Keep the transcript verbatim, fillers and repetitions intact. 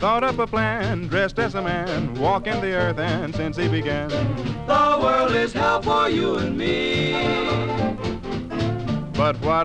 thought up a plan, dressed as a man, walking the earth, and since he began, the world is hell for you and me. but what